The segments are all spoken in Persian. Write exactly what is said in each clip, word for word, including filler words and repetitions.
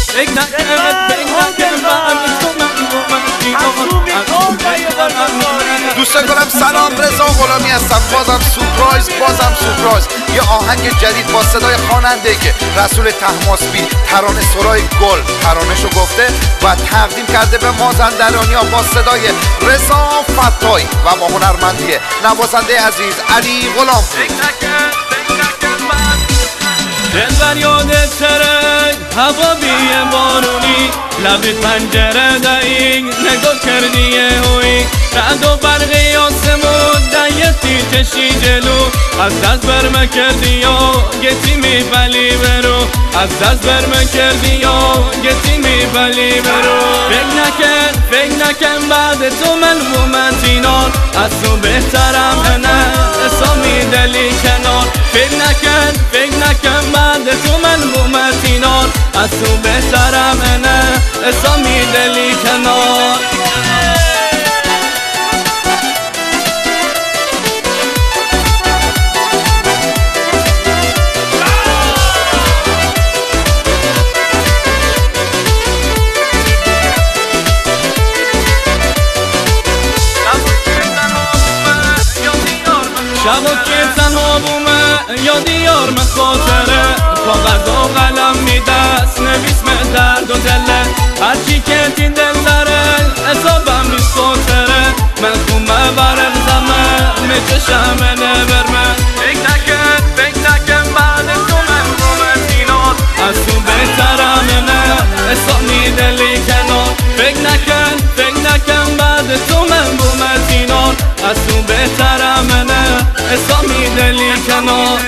فکر نکن فکر نکن بعد تو من دوست گلم سلام، رضا غلامی هستم. بازم سورپرایز بازم سورپرایز یه آهنگ جدید با صدای خواننده که رسول طهماسبی ترانه سرای گل ترانه‌شو گفته و تقدیم کرده به مازندرانی‌ها با صدای رضا فتاحی و با هنرمندی نوازنده عزیز علی غلام. فکر نکن فکر نکن بعد دلبر یادت تره هوا بیه بارونی لبی پنجره دایی نگاه کردی هوی رعد و برقی آسمون دیتی چشی جلو از دست برمه کردی یا گتی میبلی برو از دست برمه کردی یا گتی میبلی برو فکر نکن فکر نکن بعد تو ملمومت اینان از تو بهترم نه اسامی دلی کنار فکر نکن فکر نکن بعد تو ملمومت اینان از تو بهترم نه اسامی دلی کنار شبا که تنها بومه یا دیار من خاطره کاغذ و قلم می دست نویس من درد و دله هرچی که تی دل داره حسابم نیست خاطره من خومه برق زمه می چشمه نبرمه فکر نکن فکر نکن بعد تو من بومه سینار از تو بهترم نه حسابی دلی کنار فکر نکن فکر نکن بعد تو من بومه سینار از تو بهترم نه اسامی دلی کنار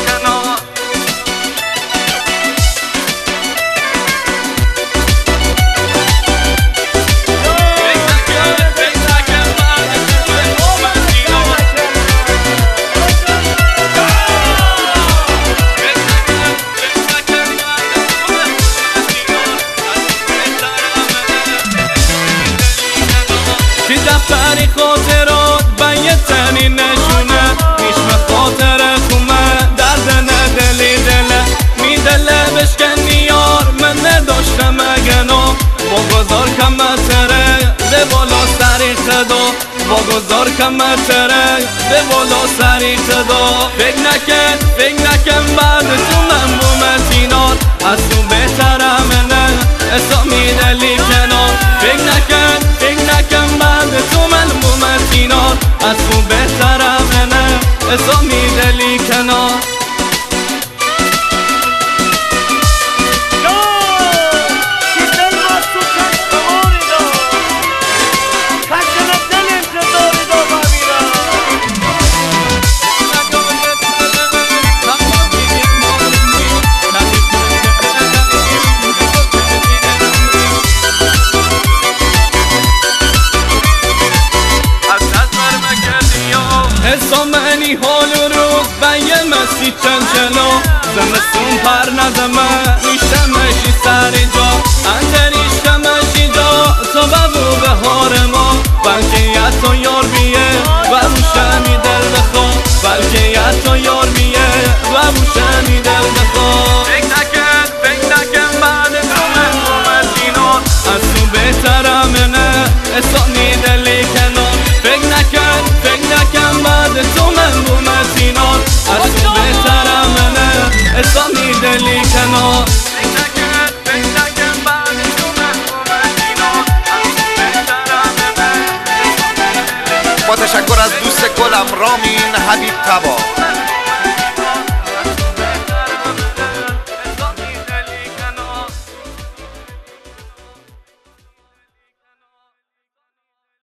که دفتری خاطرات بیه تنی نشونه نیشم خاطر خومه درد ندلی دله می دله بشکنی یار من نداشتم اگنا با گذار کمتره به بالا سری خدا با گذار کمتره به بالا سری خدا فکر نکن فکر نکن بعد تو من بومتینار از تو بهترم نه اسامی دلی کنار فکر نکن فکر نکن بعد تو من بومتینار از تو بهترم نه اسامی دلی کنار حسامنی حال و روز بیه مسی چند جلو زمستون پر نزمه نیشتمشی سر جا اندریشتمشی جا تا ببو بهار ما بلکه حتی یار بیه و روشمی دل بخوا بلکه حتی یار بیه و روشمی دل بخوا فکر نکن فکر نکن بعد تو من بومتینار از تو بهترم نه اسامی دلی کنار فکر نکن فکر نکن بعد تو من بومتینار از تو بهترم نه اسامی دلی کنار فکر نکن فکر نکن بعد تو من بومتینار از تو بهترم نه با تشکر از دوست گلم رامین حبیب تبا.